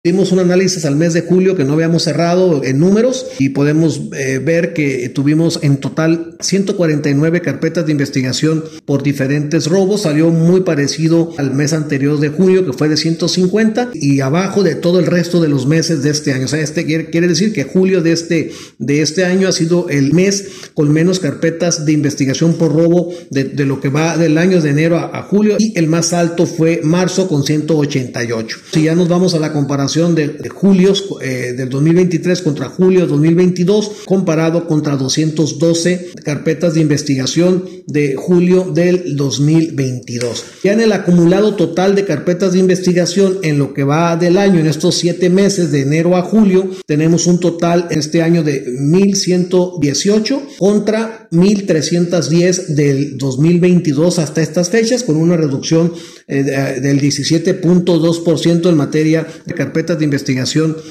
Hicimos un análisis al mes de julio que no habíamos cerrado en números y podemos ver que tuvimos en total 149 carpetas de investigación por diferentes robos. Salió muy parecido al mes anterior de junio, que fue de 150, y abajo de todo el resto de los meses de este año. O sea, quiere decir que julio de este año ha sido el mes con menos carpetas de investigación por robo de lo que va del año de enero a julio, y el más alto fue marzo con 188. Si ya nos vamos a la comparación de julio del 2023 contra julio 2022, comparado contra 212 carpetas de investigación de julio del 2022. Ya en el acumulado total de carpetas de investigación en lo que va del año, en estos 7 meses de enero a julio, tenemos un total este año de 1,118 contra 1,310 del 2022 hasta estas fechas, con una reducción del 17.2% en materia de carpetas de investigación